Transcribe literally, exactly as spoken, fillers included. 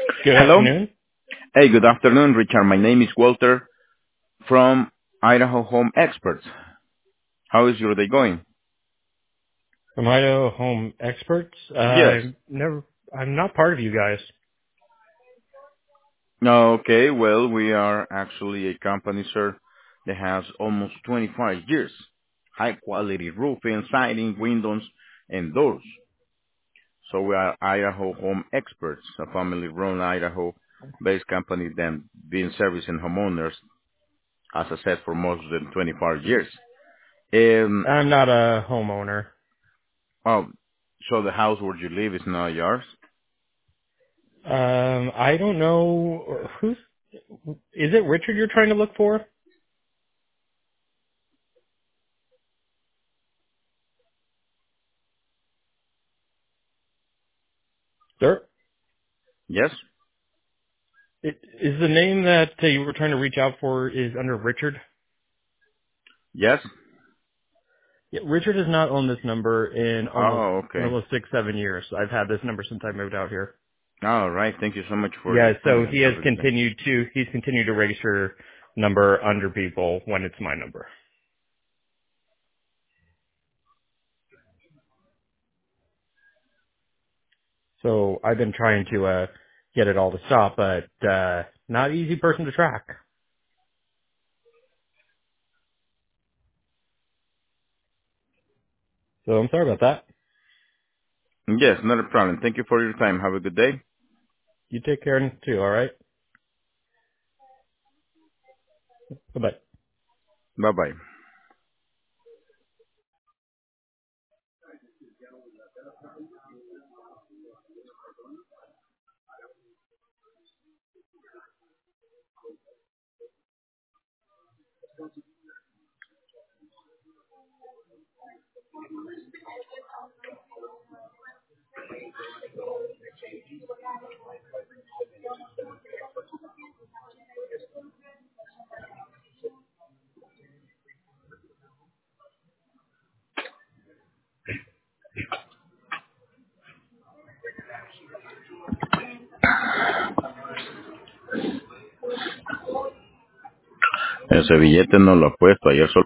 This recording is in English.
Good Hello. afternoon. Hey, good afternoon, Richard. My name is Walter from Idaho Home Experts. How is your day going? From Idaho Home Experts. Uh, Yes. I'm never, I'm not part of you guys. Okay, well, we are actually a company, sir, that has almost twenty-five years. High quality roofing, siding, windows, and doors. So we are Idaho Home Experts, a family-run Idaho-based company that been servicing homeowners, as I said, for more than twenty-five years. Um, I'm not a homeowner. oh, so the house where you live is not yours? Um, I don't know who's. Is it Richard you're trying to look for? Sir, Yes? it, is the name that uh, you were trying to reach out for is under Richard? Yes? Yeah, Richard has not owned this number in almost Oh, okay. almost six, seven years. I've had this number since I moved out here. All right. Thank you so much for Yeah, your so time and he has have a good day. continued to he's continued to register number under people when it's my number. So I've been trying to uh get it all to stop, but uh not easy person to track. So I'm sorry about that. Yes, not a problem. Thank you for your time. Have a good day. You take care too, all right? Bye bye. Bye-bye. Ese billete no lo he puesto ayer solo.